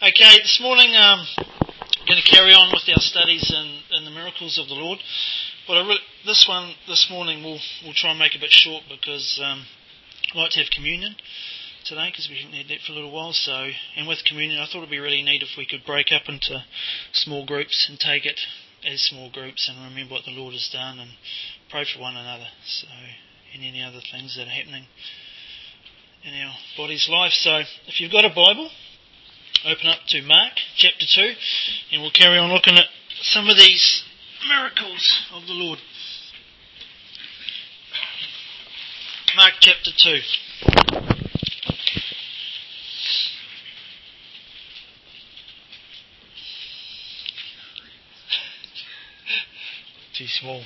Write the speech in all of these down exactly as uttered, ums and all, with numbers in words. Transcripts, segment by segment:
Okay, this morning um, I'm going to carry on with our studies in, in the miracles of the Lord. But I re- this one this morning we'll we'll try and make a bit short because um, I'd like to have communion today because we haven't had that for a little while. So, and with communion, I thought it'd be really neat if we could break up into small groups and take it as small groups and remember what the Lord has done and pray for one another. So, and any other things that are happening in our body's life. So, if you've got a Bible, open up to Mark chapter two, and we'll carry on looking at some of these miracles of the Lord. Mark chapter two. Too small.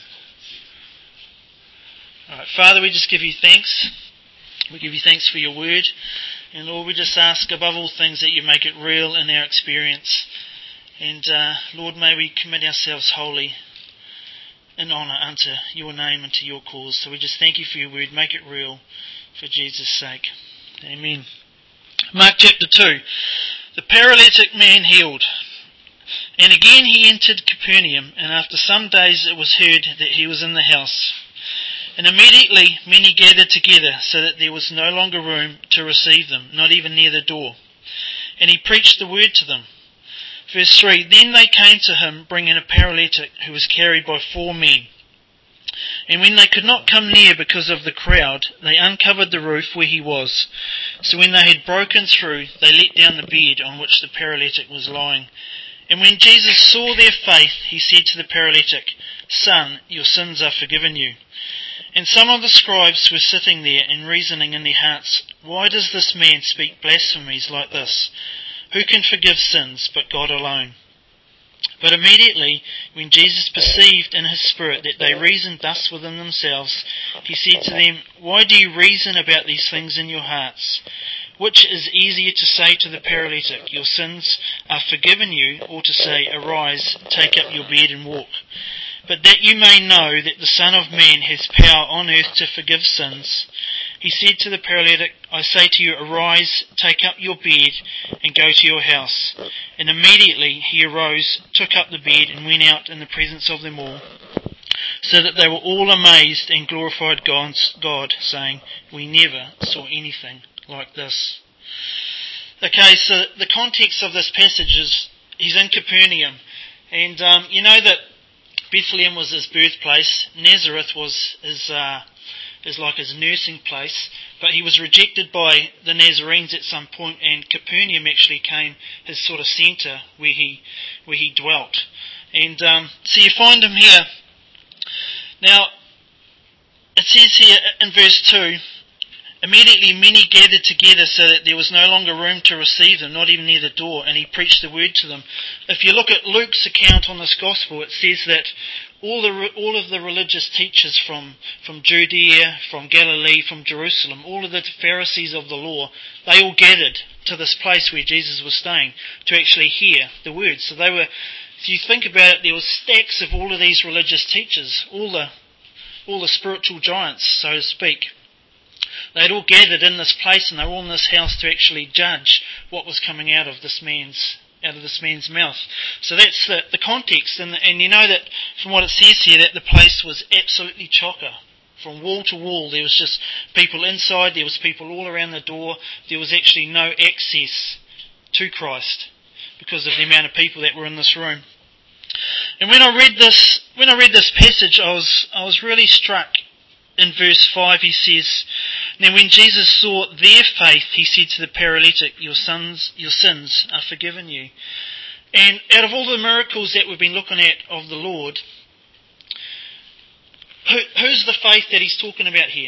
Alright, Father, we just give you thanks. We give you thanks for your word. And Lord, we just ask above all things that you make it real in our experience. And uh, Lord, may we commit ourselves wholly in honour unto your name and to your cause. So we just thank you for your word. Make it real for Jesus' sake. Amen. Mark chapter two. The paralytic man healed. And again he entered Capernaum, and after some days it was heard that he was in the house. And immediately many gathered together, so that there was no longer room to receive them, not even near the door. And he preached the word to them. Verse three, Then they came to him, bringing a paralytic who was carried by four men. And when they could not come near because of the crowd, they uncovered the roof where he was. So when they had broken through, they let down the bed on which the paralytic was lying. And when Jesus saw their faith, he said to the paralytic, Son, your sins are forgiven you. And some of the scribes were sitting there and reasoning in their hearts, Why does this man speak blasphemies like this? Who can forgive sins but God alone? But immediately, when Jesus perceived in his spirit that they reasoned thus within themselves, he said to them, Why do you reason about these things in your hearts? Which is easier to say to the paralytic, Your sins are forgiven you, or to say, Arise, take up your bed and walk? But that you may know that the Son of Man has power on earth to forgive sins, he said to the paralytic, I say to you, Arise, take up your bed, and go to your house. And immediately he arose, took up the bed, and went out in the presence of them all, so that they were all amazed and glorified God, saying, We never saw anything like this. Okay, so the context of this passage is, he's in Capernaum, and um, you know that Bethlehem was his birthplace. Nazareth was his, uh, his like his nursing place, but he was rejected by the Nazarenes at some point, and Capernaum actually came his sort of centre where he where he dwelt. And um, so you find him here. Now, it says here in verse two, Immediately many gathered together so that there was no longer room to receive them, not even near the door, and he preached the word to them. If you look at Luke's account on this gospel, it says that all the all of the religious teachers from, from Judea, from Galilee, from Jerusalem, all of the Pharisees of the law, they all gathered to this place where Jesus was staying to actually hear the word. So they were, if you think about it, there were stacks of all of these religious teachers, all the all the spiritual giants, so to speak. They'd all gathered in this place, and they were all in this house to actually judge what was coming out of this man's out of this man's mouth. So that's the, the context, and, and you know that from what it says here that the place was absolutely chocker. From wall to wall, there was just people inside. There was people all around the door. There was actually no access to Christ because of the amount of people that were in this room. And when I read this, when I read this passage, I was I was really struck. In verse five he says, Now when Jesus saw their faith, he said to the paralytic, Your sons, your sins are forgiven you. And out of all the miracles that we've been looking at of the Lord, who, who's the faith that he's talking about here?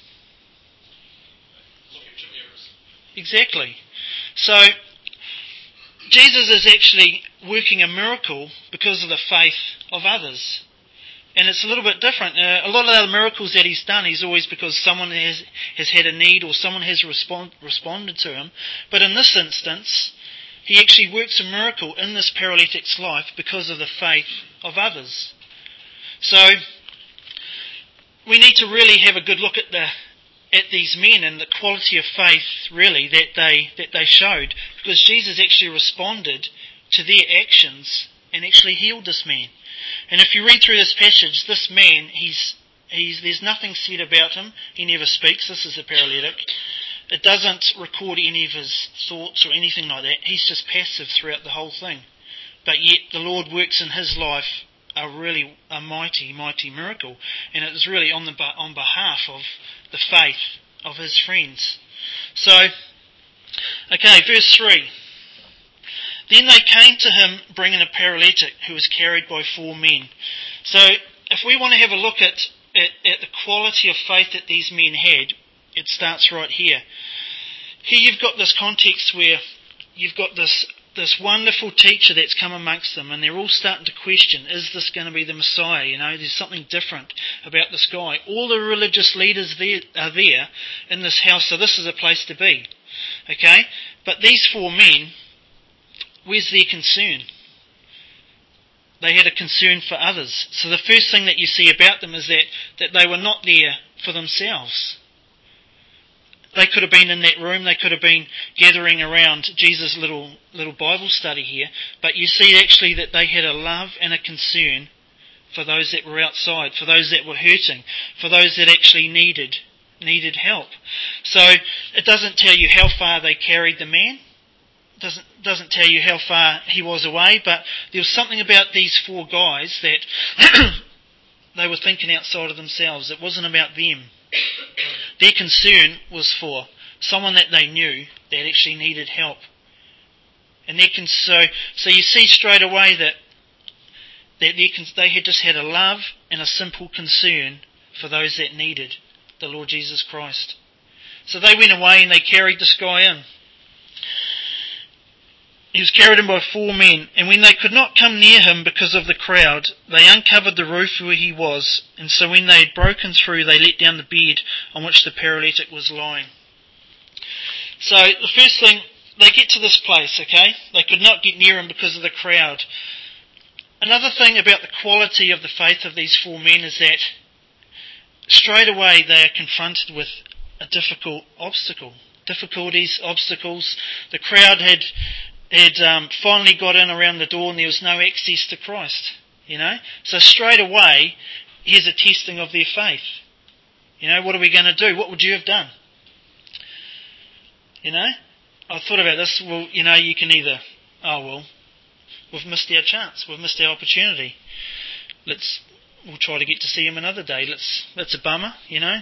Exactly. So Jesus is actually working a miracle because of the faith of others. And it's a little bit different. Uh, a lot of the miracles that he's done, he's always because someone has, has had a need or someone has respond, responded to him. But in this instance, he actually works a miracle in this paralytic's life because of the faith of others. So we need to really have a good look at the at these men and the quality of faith, really, that they that they showed, because Jesus actually responded to their actions and actually healed this man. And if you read through this passage, this man, he's he's there's nothing said about him. He never speaks. This is a paralytic. It doesn't record any of his thoughts or anything like that. He's just passive throughout the whole thing. But yet the Lord works in his life a really a mighty, mighty miracle. And it was really on the on behalf of the faith of his friends. So, okay, verse three. Then they came to him bringing a paralytic who was carried by four men. So if we want to have a look at, at, at the quality of faith that these men had, it starts right here. Here you've got this context where you've got this this wonderful teacher that's come amongst them, and they're all starting to question, is this going to be the Messiah? You know, there's something different about this guy. All the religious leaders there are there in this house, so this is a place to be. Okay? But these four men, where's their concern? They had a concern for others. So the first thing that you see about them is that, that they were not there for themselves. They could have been in that room, they could have been gathering around Jesus' little little Bible study here, but you see actually that they had a love and a concern for those that were outside, for those that were hurting, for those that actually needed needed help. So it doesn't tell you how far they carried the man, doesn't doesn't tell you how far he was away, but there was something about these four guys that they were thinking outside of themselves. It wasn't about them. Their concern was for someone that they knew that actually needed help. And they can, so, so you see straight away that, that they, can, they had just had a love and a simple concern for those that needed the Lord Jesus Christ. So they went away and they carried this guy in. He was carried in by four men, and when they could not come near him because of the crowd, they uncovered the roof where he was, and so when they had broken through, they let down the bed on which the paralytic was lying. So the first thing, they get to this place, okay? They could not get near him because of the crowd. Another thing about the quality of the faith of these four men is that straight away they are confronted with a difficult obstacle. Difficulties, obstacles. The crowd had... had um, finally got in around the door and there was no access to Christ, you know. So straight away, here's a testing of their faith. You know, what are we going to do? What would you have done? You know, I thought about this. Well, you know, you can either, oh well, we've missed our chance, we've missed our opportunity. Let's, we'll try to get to see him another day. Let's, that's a bummer, you know.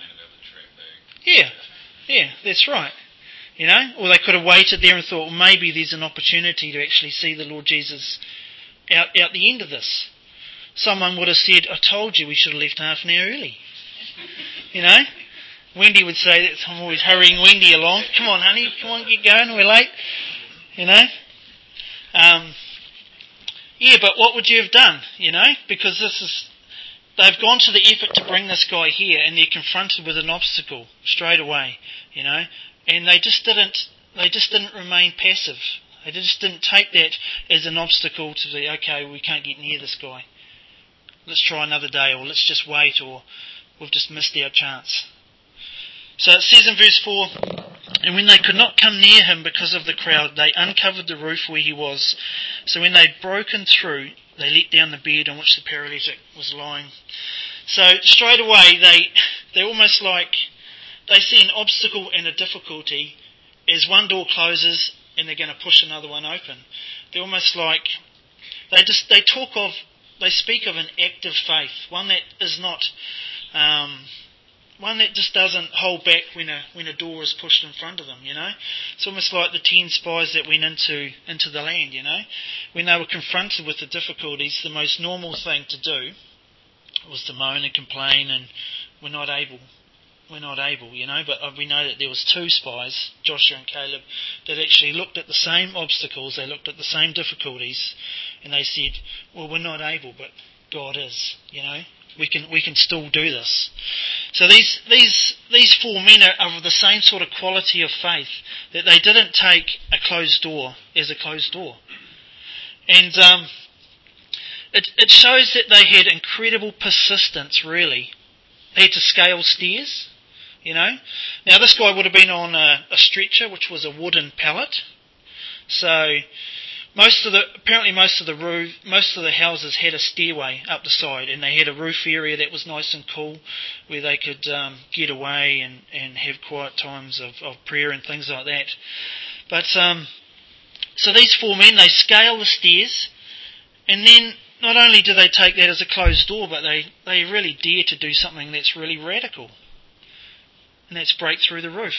Yeah, yeah, that's right. You know, or they could have waited there and thought, well, maybe there's an opportunity to actually see the Lord Jesus out, out the end of this. Someone would have said, I told you we should have left half an hour early. You know, Wendy would say that. I'm always hurrying Wendy along. Come on, honey, come on, get going, we're late. You know. Um, yeah, but what would you have done, you know? Because this is, they've gone to the effort to bring this guy here and they're confronted with an obstacle straight away, you know. And they just didn't, they just didn't remain passive. They just didn't take that as an obstacle to say, okay, we can't get near this guy. Let's try another day, or let's just wait, or we've just missed our chance. So it says in verse four, and when they could not come near him because of the crowd, they uncovered the roof where he was. So when they'd broken through, they let down the bed on which the paralytic was lying. So straight away, they, they're almost like, they see an obstacle and a difficulty as one door closes and they're going to push another one open. They're almost like, they just, they talk of, they speak of an active faith, one that is not, um, one that just doesn't hold back when a when a door is pushed in front of them, you know. It's almost like the ten spies that went into into the land, you know. When they were confronted with the difficulties, the most normal thing to do was to moan and complain and we're not able. We're not able, you know, but we know that there was two spies, Joshua and Caleb, that actually looked at the same obstacles, they looked at the same difficulties, and they said, well, we're not able, but God is, you know. We can we can still do this. So these these these four men are of the same sort of quality of faith, that they didn't take a closed door as a closed door. And um, it it shows that they had incredible persistence, really. They had to scale stairs. you know. Now this guy would have been on a, a stretcher, which was a wooden pallet. So most of the apparently most of the roof, most of the houses had a stairway up the side, and they had a roof area that was nice and cool, where they could um, get away and, and have quiet times of, of prayer and things like that. But um, so these four men, they scale the stairs, and then not only do they take that as a closed door, but they, they really dare to do something that's really radical, and that's break through the roof.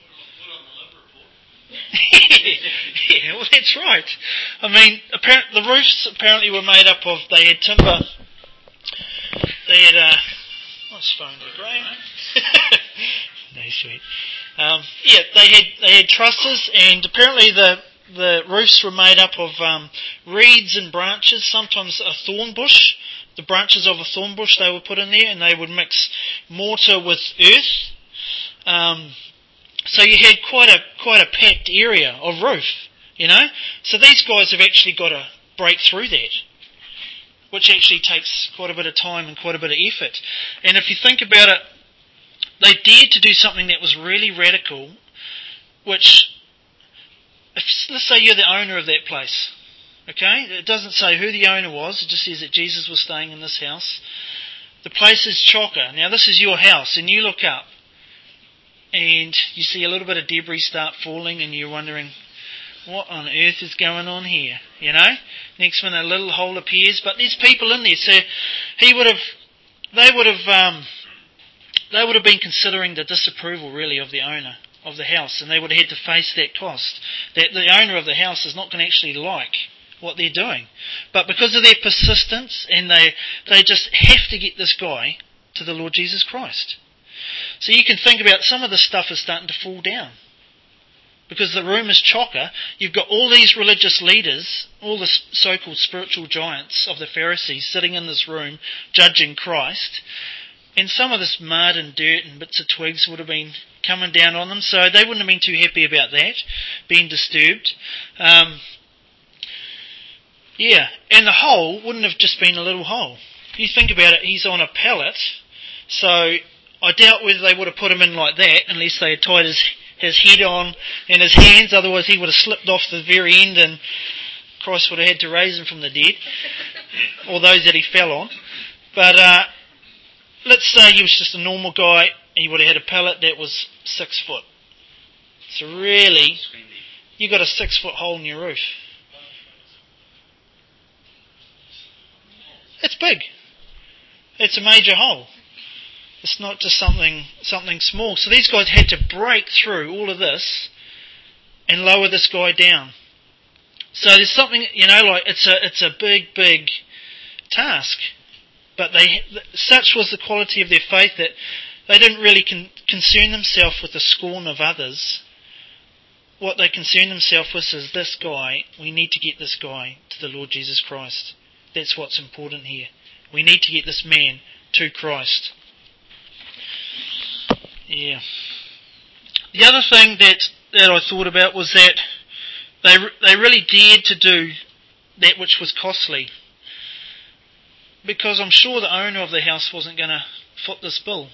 Yeah, well, that's right. I mean, apparently, the roofs apparently were made up of, they had timber, they had, uh, what's phone to Graham? No, sweet. Um, yeah, they had, they had trusses, and apparently the, the roofs were made up of um, reeds and branches, sometimes a thorn bush. The branches of a thorn bush they would put in there, and they would mix mortar with earth. Um, So you had quite a quite a packed area of roof, you know. So these guys have actually got to break through that, which actually takes quite a bit of time and quite a bit of effort. And if you think about it, they dared to do something that was really radical, which, if, let's say you're the owner of that place, okay? It doesn't say who the owner was, it just says that Jesus was staying in this house. The place is chocker. Now this is your house, and you look up, and you see a little bit of debris start falling, and you're wondering, what on earth is going on here? You know? Next minute a little hole appears, but there's people in there. So he would have, they would have, um, they would have been considering the disapproval really of the owner of the house, and they would have had to face that cost. That the owner of the house is not going to actually like what they're doing, but because of their persistence, and they they just have to get this guy to the Lord Jesus Christ. So you can think about some of the stuff is starting to fall down. Because the room is chocker, you've got all these religious leaders, all the so-called spiritual giants of the Pharisees sitting in this room judging Christ, and some of this mud and dirt and bits of twigs would have been coming down on them, so they wouldn't have been too happy about that, being disturbed. Um, yeah, and the hole wouldn't have just been a little hole. If you think about it, he's on a pallet, so I doubt whether they would have put him in like that unless they had tied his, his head on and his hands, otherwise he would have slipped off the very end and Christ would have had to raise him from the dead, or those that he fell on. But uh, let's say he was just a normal guy and he would have had a pallet that was six foot. So really, you got a six foot hole in your roof. It's big. It's a major hole. It's not just something something small. So these guys had to break through all of this and lower this guy down. So there's something, you know, like it's a it's a big, big task. But they such was the quality of their faith that they didn't really con- concern themselves with the scorn of others. What they concerned themselves with is this guy, we need to get this guy to the Lord Jesus Christ. That's what's important here. We need to get this man to Christ. Yeah. The other thing that, that I thought about was that they they really dared to do that which was costly, because I'm sure the owner of the house wasn't going to foot this bill.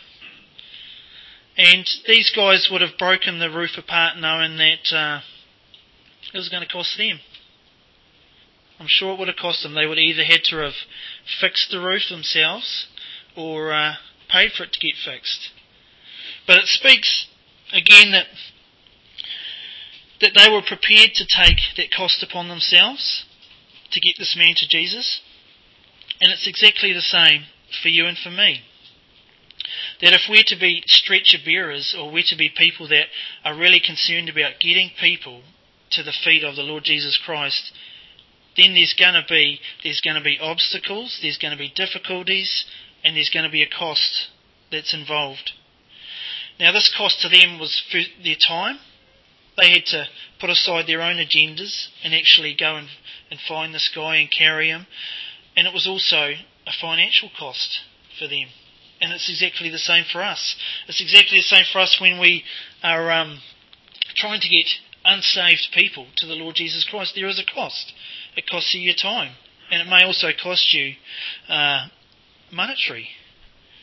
And these guys would have broken the roof apart knowing that uh, it was going to cost them. I'm sure it would have cost them. They would either had to have fixed the roof themselves or uh, paid for it to get fixed. But it speaks again that that they were prepared to take that cost upon themselves to get this man to Jesus. And it's exactly the same for you and for me. That if we're to be stretcher bearers, or we're to be people that are really concerned about getting people to the feet of the Lord Jesus Christ, then there's going to be there's going to be obstacles, there's going to be difficulties, and there's going to be a cost that's involved. Now this cost to them was for their time. They had to put aside their own agendas and actually go and, and find this guy and carry him. And it was also a financial cost for them. And it's exactly the same for us. It's exactly the same for us when we are um, trying to get unsaved people to the Lord Jesus Christ. There is a cost. It costs you your time. And it may also cost you uh, monetary.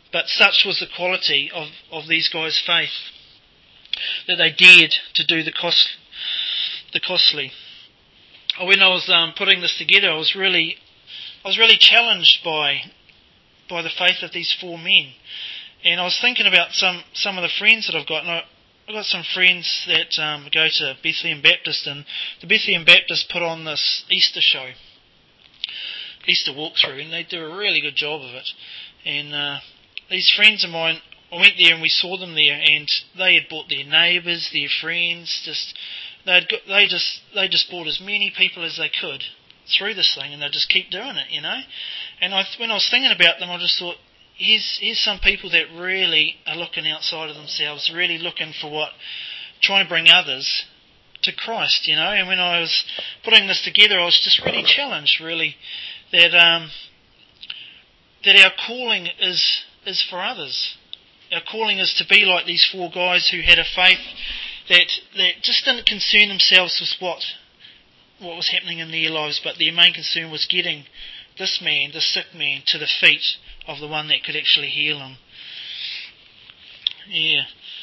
But such was the quality of, of these guys' faith, that they dared to do the cost, the costly. When I was um, putting this together, I was really, I was really challenged by, by the faith of these four men, and I was thinking about some, some of the friends that I've got. And I, I've got some friends that um, go to Bethlehem Baptist, and the Bethlehem Baptist put on this Easter show, Easter walkthrough, and they do a really good job of it. And uh, these friends of mine, I went there and we saw them there, and they had brought their neighbours, their friends, just they'd got, they just they just brought as many people as they could through this thing, and they just keep doing it, you know. And I, when I was thinking about them, I just thought, here's here's some people that really are looking outside of themselves, really looking for what, trying to bring others to Christ, you know. And when I was putting this together, I was just really challenged, really, that um, that our calling is is for others. Our calling is to be like these four guys who had a faith that that just didn't concern themselves with what what was happening in their lives, but their main concern was getting this man, this sick man, to the feet of the one that could actually heal him. Yeah.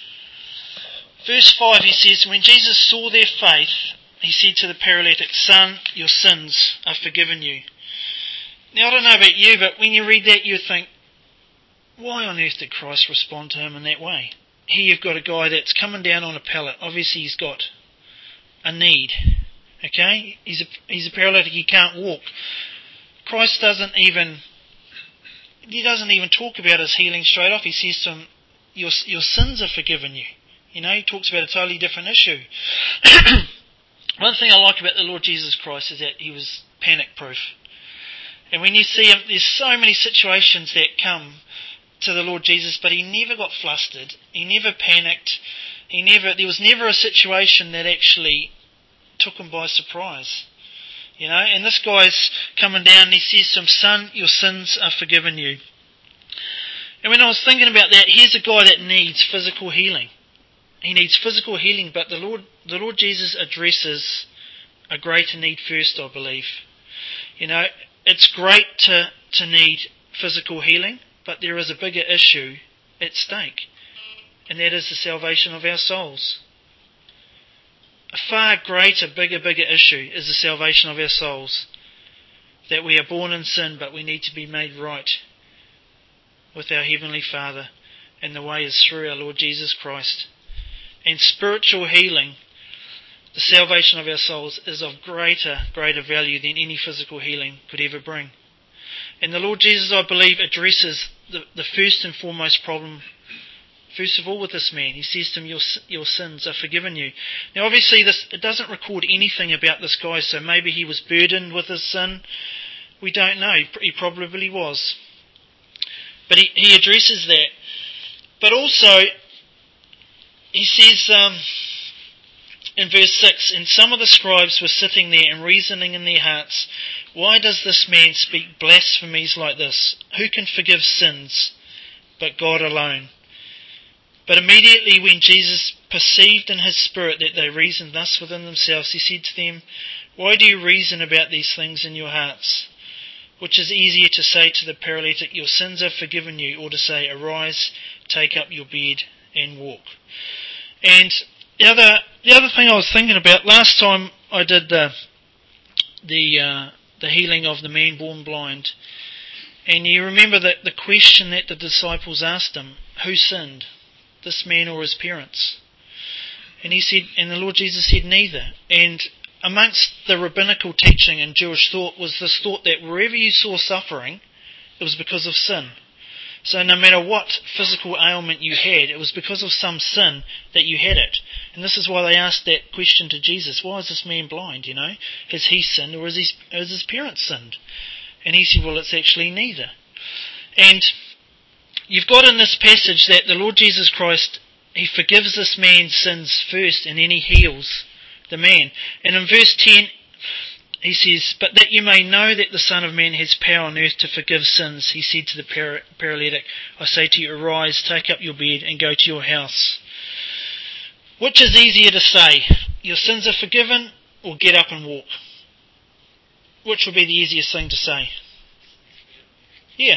Verse five, he says, when Jesus saw their faith, he said to the paralytic, "Son, your sins are forgiven you." Now, I don't know about you, but when you read that, you think, why on earth did Christ respond to him in that way? Here you've got a guy that's coming down on a pallet. Obviously he's got a need. Okay? He's a, he's a paralytic, he can't walk. Christ doesn't even, he doesn't even talk about his healing straight off. He says to him, your, your sins are forgiven you. You know, he talks about a totally different issue. One thing I like about the Lord Jesus Christ is that he was panic-proof. And when you see him, there's so many situations that come to the Lord Jesus, but he never got flustered. He never panicked. He never. There was never a situation that actually took him by surprise. You know, and this guy's coming down and he says to him, "Son, your sins are forgiven you." And when I was thinking about that, here's a guy that needs physical healing. He needs physical healing, but the Lord, the Lord Jesus addresses a greater need first, I believe. You know, it's great to, to need physical healing, but there is a bigger issue at stake, and that is the salvation of our souls. A far greater, bigger, bigger issue is the salvation of our souls. That we are born in sin, but we need to be made right with our Heavenly Father, and the way is through our Lord Jesus Christ. And spiritual healing, the salvation of our souls, is of greater, greater value than any physical healing could ever bring. And the Lord Jesus, I believe, addresses the, the first and foremost problem, first of all, with this man. He says to him, your, your sins are forgiven you. Now, obviously, this it doesn't record anything about this guy, so maybe he was burdened with his sin. We don't know. He probably was. But he, he addresses that. But also, he says um, in verse six, and some of the scribes were sitting there and reasoning in their hearts, why does this man speak blasphemies like this? Who can forgive sins but God alone? But immediately when Jesus perceived in his spirit that they reasoned thus within themselves, he said to them, why do you reason about these things in your hearts? Which is easier to say to the paralytic, your sins are forgiven you, or to say, arise, take up your bed and walk. And the other the other thing I was thinking about, last time I did the the uh, the healing of the man born blind, and you remember that the question that the disciples asked him, who sinned, this man or his parents? And he said, and the Lord Jesus said, neither. And amongst the rabbinical teaching and Jewish thought was this thought that wherever you saw suffering, it was because of sin. So no matter what physical ailment you had, it was because of some sin that you had it. And this is why they asked that question to Jesus. Why is this man blind, you know? Has he sinned, or has his, has his parents sinned? And he said, well, it's actually neither. And you've got in this passage that the Lord Jesus Christ, he forgives this man's sins first, and then he heals the man. And in verse ten, he says, but that you may know that the Son of Man has power on earth to forgive sins, he said to the para- paralytic, I say to you, arise, take up your bed, and go to your house. Which is easier to say, your sins are forgiven, or get up and walk? Which would be the easiest thing to say? Yeah,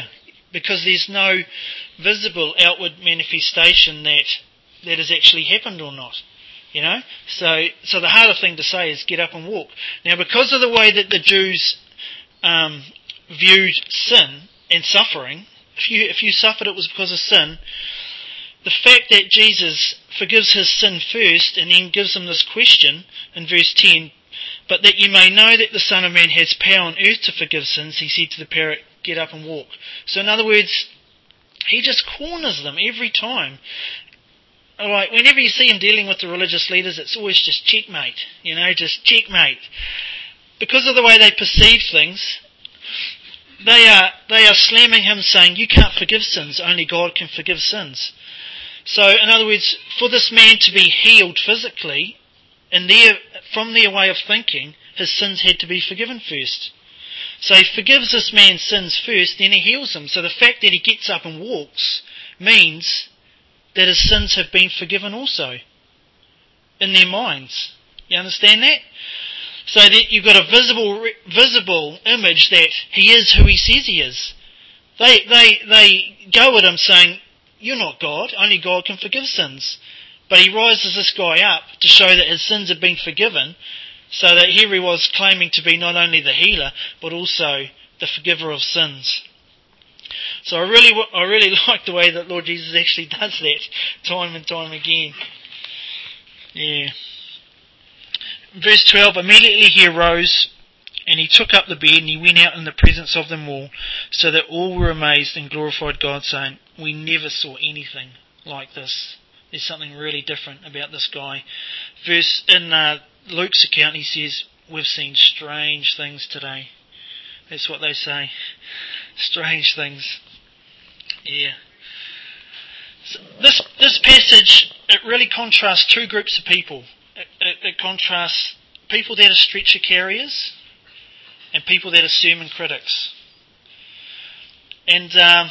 because there's no visible outward manifestation that that has actually happened or not. You know? So so the harder thing to say is get up and walk. Now, because of the way that the Jews um, viewed sin and suffering, if you if you suffered, it was because of sin. The fact that Jesus forgives his sin first and then gives them this question in verse ten, but that you may know that the Son of Man has power on earth to forgive sins, he said to the parrot, get up and walk. So in other words, he just corners them every time. Like, whenever you see him dealing with the religious leaders, it's always just checkmate, you know, just checkmate. Because of the way they perceive things, they are they are slamming him, saying, you can't forgive sins, only God can forgive sins. So, in other words, for this man to be healed physically, in their, from their way of thinking, his sins had to be forgiven first. So he forgives this man's sins first, then he heals him. So the fact that he gets up and walks means that his sins have been forgiven also, in their minds. You understand that? So that you've got a visible visible image that he is who he says he is. They they they go at him saying, you're not God, only God can forgive sins. But he rises this guy up to show that his sins have been forgiven, so that here he was claiming to be not only the healer, but also the forgiver of sins. So I really I really like the way that Lord Jesus actually does that time and time again. Yeah. Verse twelve, immediately he arose, and he took up the bed, and he went out in the presence of them all, so that all were amazed and glorified God, saying, we never saw anything like this. There's something really different about this guy. Verse in uh, Luke's account, he says, we've seen strange things today. That's what they say. Strange things. Yeah. So this this passage, it really contrasts two groups of people. It, it, it contrasts people that are stretcher carriers and people that are sermon critics. And um,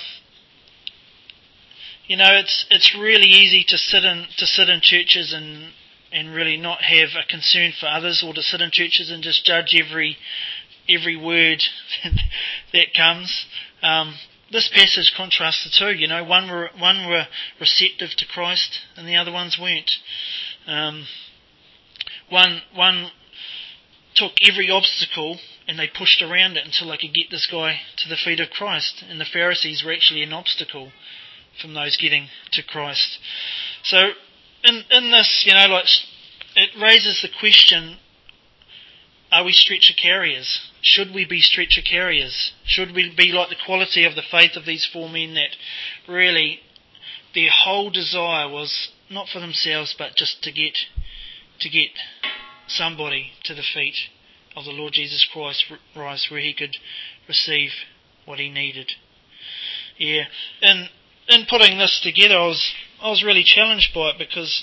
you know, it's it's really easy to sit in to sit in churches and and really not have a concern for others, or to sit in churches and just judge every every word that comes. Um, this passage contrasts the two. You know, one were one were receptive to Christ, and the other ones weren't. Um, one one took every obstacle and they pushed around it until they could get this guy to the feet of Christ. And the Pharisees were actually an obstacle from those getting to Christ. So in in this, you know, like it raises the question: are we stretcher carriers? Should we be stretcher carriers? Should we be like the quality of the faith of these four men, that really their whole desire was not for themselves, but just to get to get somebody to the feet of the Lord Jesus Christ, rise where he could receive what he needed. Yeah, and in putting this together, I was I was really challenged by it, because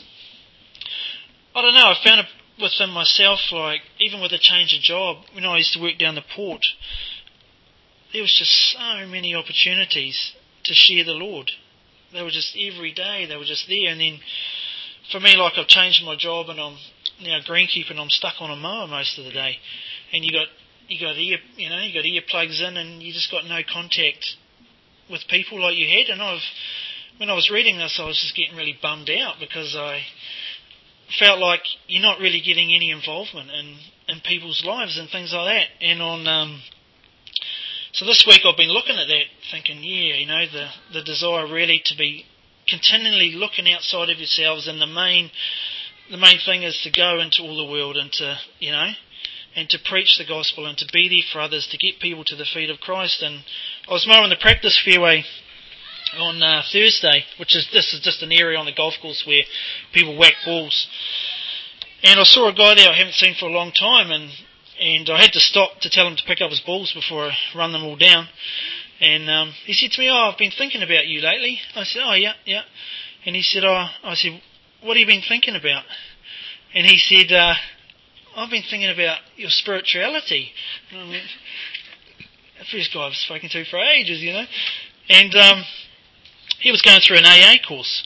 I don't know, I found it within myself, like even with a change of job, when I used to work down the port, there was just so many opportunities to share the Lord. They were just every day, they were just there. And then for me, like I've changed my job and I'm now greenkeeper and I'm stuck on a mower most of the day. And you got you got ear you know, you got earplugs in and you just got no contact with people like you had. And I've when I was reading this, I was just getting really bummed out, because I felt like you're not really getting any involvement in, in people's lives and things like that. And on um, so this week I've been looking at that, thinking, yeah, you know, the the desire really to be continually looking outside of yourselves, and the main the main thing is to go into all the world and to, you know, and to preach the gospel and to be there for others, to get people to the feet of Christ. And I was mowing the practice fairway on uh, Thursday, which is this is just an area on the golf course where people whack balls. And I saw a guy there I haven't seen for a long time, and and I had to stop to tell him to pick up his balls before I run them all down. And um, he said to me, "Oh, I've been thinking about you lately." I said, "Oh, yeah, yeah." And he said, "Oh," I said, "What have you been thinking about?" And he said, uh, "I've been thinking about your spirituality." And I went, the first guy I've spoken to for ages, you know. And um, he was going through an A A course,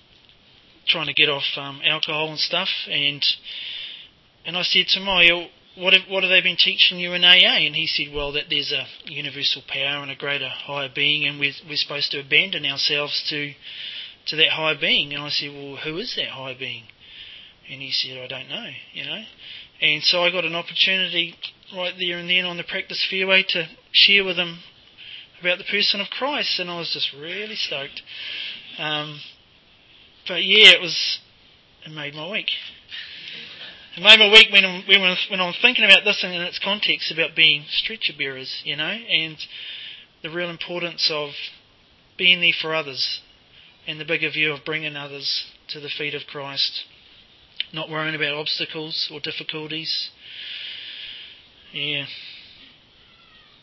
trying to get off um, alcohol and stuff. And and I said to him, "Oh, what have, what have they been teaching you in A A? And he said, well, that there's a universal power and a greater higher being, and we're, we're supposed to abandon ourselves to to that higher being. And I said, well, who is that higher being? And he said, I don't know, you know. And so I got an opportunity right there and then on the practice fairway to share with him about the person of Christ, and I was just really stoked. Um, but yeah, it was, it made my week. It made my week when I'm, when, I'm, when I'm thinking about this in its context about being stretcher bearers, you know, and the real importance of being there for others, and the bigger view of bringing others to the feet of Christ, not worrying about obstacles or difficulties. Yeah.